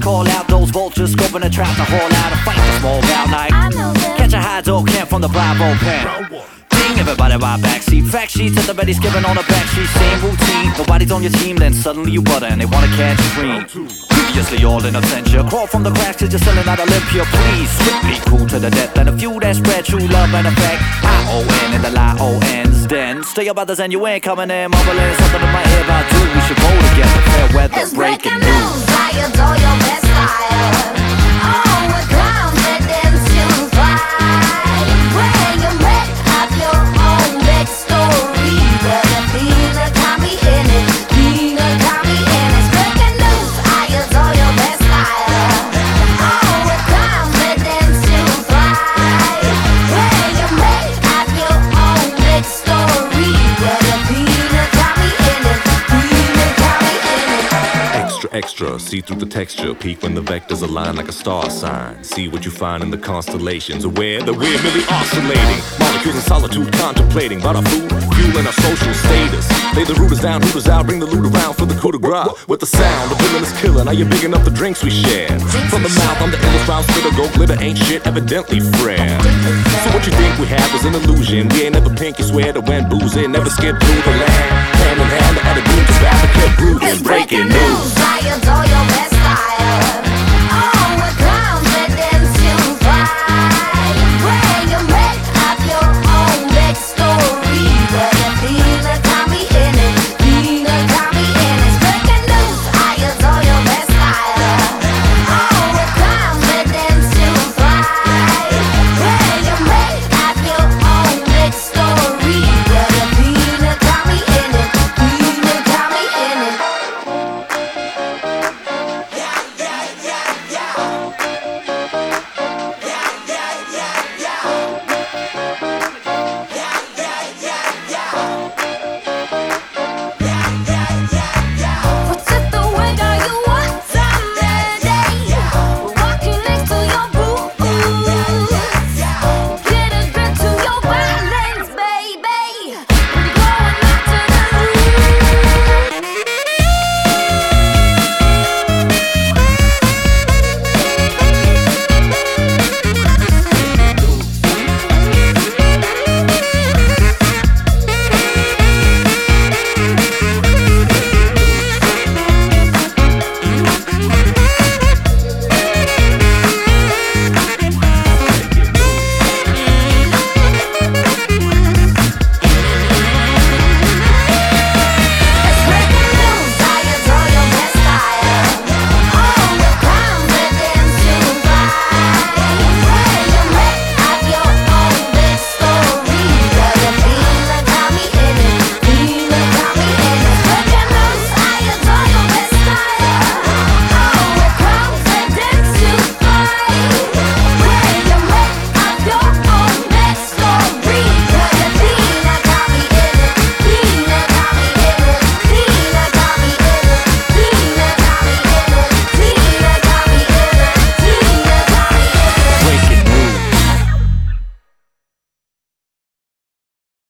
call out those vultures, scoping a trap to haul out and fight the small bout night. Catch a high dog camp from the Bravo pen. Ding, everybody right backseat. Fact sheets at the ready, skipping on the backseat. Same routine, nobody's on your team, then suddenly you butter and they wanna catch a dream. Previously all in absentia, crawl from the cracks cause you're selling out Olympia. Please, strictly cool to the death, and a few that spread true love and affect. I-O-N and the lie-O-N's. Then stay up others and you ain't coming in mumbling something in my ear about dude, we should go together. Fair weather, It's breaking breaking news. news. I adore your best style. Oh, with clowns that dance you fly. When you make up your own backstory, but the Pina got me in it. Pina got me in it. It's breaking news. I adore your best style. Oh, with clowns that dance you fly. When you make up your own backstory, but the Pina got me in it. Pina got me in it. Extra, extra, see through the texture. Peek when the vectors align like a star sign. See what you find in the constellations. Aware that we're merely oscillating. Molecules in solitude contemplating about our food, fuel, and our social status. Lay the rooters down, hooters out, bring the loot around for the coup de grace. With the sound, the villain is killing. Now you're big enough the drinks we share. From the mouth, I'm the illest round spitter. Go glitter, ain't shit, evidently friend. So what you think we have is an illusion. We ain't never pinky swear that when boozing, never skip through the land. Hand in hand, the attitude just rapid kept It's grooving. breaking Breaking news. news. I adore